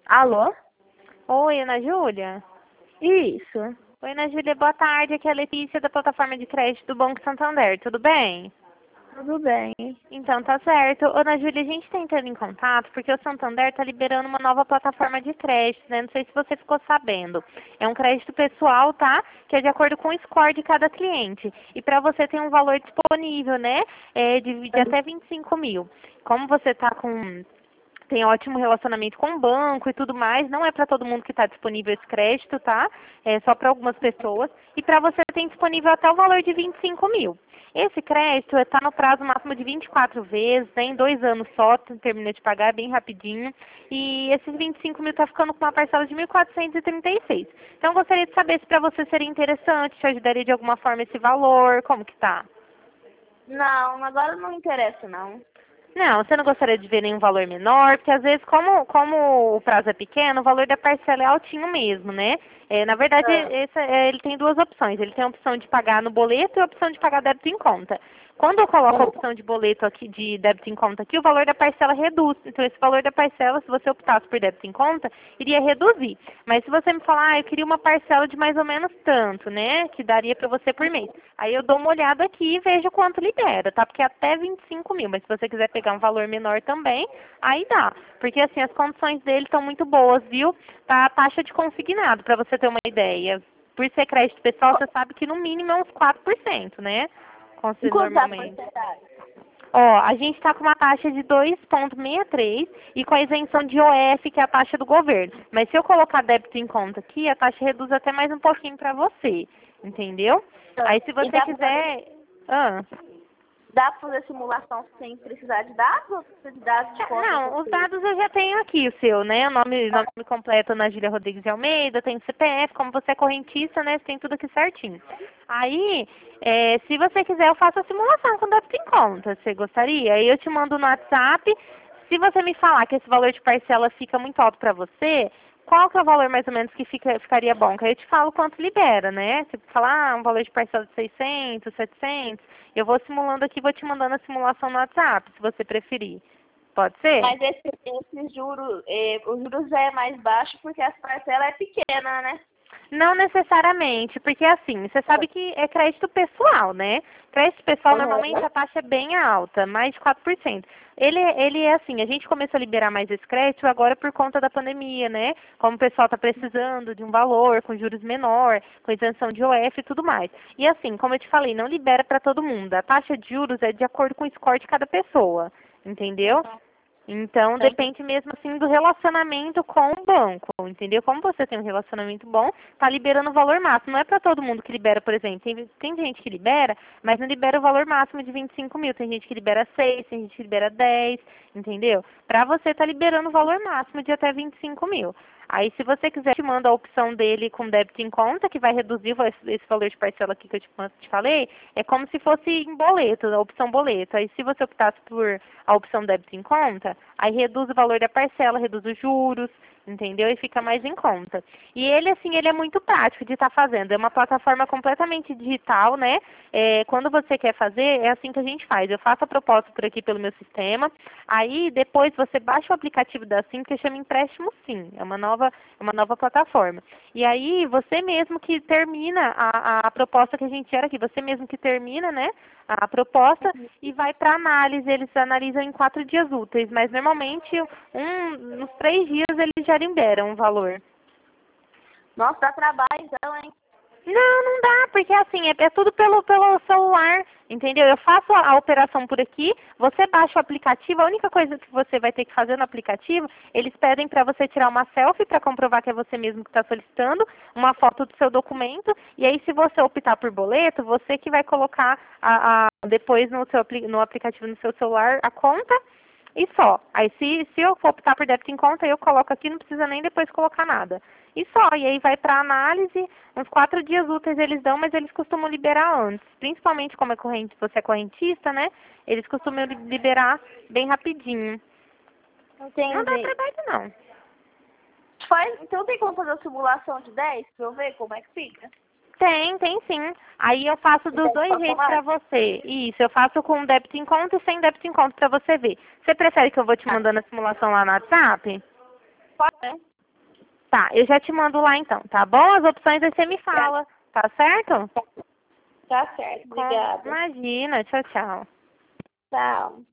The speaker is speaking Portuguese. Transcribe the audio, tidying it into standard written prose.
Alô? Oi, Ana Júlia. Isso. Oi, Ana Júlia, boa tarde. Aqui é a Letícia da plataforma de crédito do Banco Santander. Tudo bem? Tudo bem. Então, tá certo. Ana Júlia, a gente está entrando em contato porque o Santander está liberando uma nova plataforma de crédito, né? Não sei se você ficou sabendo. É um crédito pessoal, tá? Que é de acordo com o score de cada cliente. E para você tem um valor disponível, né? De até 25 mil. Como você tem ótimo relacionamento com o banco e tudo mais. Não é para todo mundo que está disponível esse crédito, tá? É só para algumas pessoas. E para você tem disponível até o valor de 25 mil. Esse crédito está no prazo máximo de 24 vezes, né? Em 2 anos só, termina de pagar bem rapidinho. E esses 25 mil está ficando com uma parcela de 1.436. Então, eu gostaria de saber se para você seria interessante, te ajudaria de alguma forma esse valor, como que tá? Não, agora não interessa, não. Não, você não gostaria de ver nenhum valor menor, porque às vezes, como o prazo é pequeno, o valor da parcela é altinho mesmo, né? Na verdade, Ah, ele tem duas opções. Ele tem a opção de pagar no boleto e a opção de pagar débito em conta. Quando eu coloco a opção de boleto aqui, de débito em conta aqui, o valor da parcela reduz. Então, esse valor da parcela, se você optasse por débito em conta, iria reduzir. Mas se você me falar, eu queria uma parcela de mais ou menos tanto, né? Que daria para você por mês. Aí eu dou uma olhada aqui e vejo quanto libera, tá? Porque é até 25 mil. Mas se você quiser pegar um valor menor também, aí dá. Porque assim, as condições dele estão muito boas, viu? Tá a taxa de consignado, para você ter uma ideia. Por ser crédito pessoal, você sabe que no mínimo é uns 4%, né? em quanto tá a Normalmente. porcentagem? Ó, a gente está com uma taxa de 2,63 e com a isenção de OF, que é a taxa do governo. Mas se eu colocar débito em conta aqui, a taxa reduz até mais um pouquinho para você, entendeu? Aí se E você quiser... Ah. dá pra fazer simulação sem precisar de dados ou precisa de dados de conta? Não, os dados eu já tenho aqui, o seu, né? O nome completo Ana Júlia Rodrigues de Almeida, tem o CPF, como você é correntista, né? Você tem tudo aqui certinho. Aí, se você quiser, eu faço a simulação com débito em conta. Você gostaria? Aí eu te mando no WhatsApp. Se você me falar que esse valor de parcela fica muito alto para você, qual que é o valor mais ou menos que ficaria bom? Que aí eu te falo quanto libera, né? Se falar um valor de parcela de 600, 700, eu vou simulando aqui e vou te mandando a simulação no WhatsApp, se você preferir. Pode ser? Mas esse juro, os juros é mais baixo porque as parcelas é pequena, né? Não necessariamente, porque assim, você sabe que é crédito pessoal, né? Crédito pessoal, normalmente Uhum. a taxa é bem alta, mais de 4%. Ele é assim, a gente começou a liberar mais esse crédito agora por conta da pandemia, né? Como o pessoal está precisando de um valor com juros menor, com isenção de OF e tudo mais. E assim, como eu te falei, não libera para todo mundo. A taxa de juros é de acordo com o score de cada pessoa, entendeu? Então, depende mesmo assim do relacionamento com o banco, entendeu? Como você tem um relacionamento bom, tá liberando o valor máximo. Não é para todo mundo que libera, por exemplo. Tem gente que libera, mas não libera o valor máximo de 25 mil. Tem gente que libera 6, tem gente que libera 10, entendeu? Para você tá liberando o valor máximo de até 25 mil. Aí, se você quiser, eu te mando a opção dele com débito em conta, que vai reduzir esse valor de parcela aqui que eu te falei. É como se fosse em boleto, a opção boleto. Aí, se você optasse por a opção débito em conta, aí reduz o valor da parcela, reduz os juros, entendeu? E fica mais em conta. E ele, assim, ele é muito prático de estar fazendo. É uma plataforma completamente digital, né? Quando você quer fazer, é assim que a gente faz. Eu faço a proposta por aqui pelo meu sistema. Aí, depois, você baixa o aplicativo da Sim, que chama Empréstimo Sim. É uma nova plataforma. E aí, você mesmo que termina a proposta que a gente gera aqui. Você mesmo que termina, né? A proposta e vai para análise. Eles analisam em 4 dias úteis, mas normalmente nos 3 dias eles já liberam o valor. Nossa, dá trabalho então, hein? Não, não dá, porque assim, é tudo pelo celular, entendeu? Eu faço a operação por aqui, você baixa o aplicativo, a única coisa que você vai ter que fazer no aplicativo, eles pedem para você tirar uma selfie para comprovar que é você mesmo que está solicitando, uma foto do seu documento, e aí se você optar por boleto, você que vai colocar depois no aplicativo no seu celular a conta e só. Aí se eu for optar por débito em conta, eu coloco aqui, não precisa nem depois colocar nada. E só, e aí vai para análise, uns 4 dias úteis eles dão, mas eles costumam liberar antes. Principalmente como você é correntista, né? Eles costumam liberar bem rapidinho. Não dá Entendi. trabalho não. Então tem como fazer a simulação de 10 pra eu ver como é que fica? Tem sim. Aí eu faço dos Então, dois posso jeitos pra falar? você. Isso, eu faço com débito em conta e sem débito em conta pra você ver. Você prefere que eu vou te mandando a simulação lá no WhatsApp? Pode, né? Tá, eu já te mando lá então, tá bom? As opções aí você me fala, tá certo? Tá certo, obrigada. Imagina, tchau, tchau. Tchau.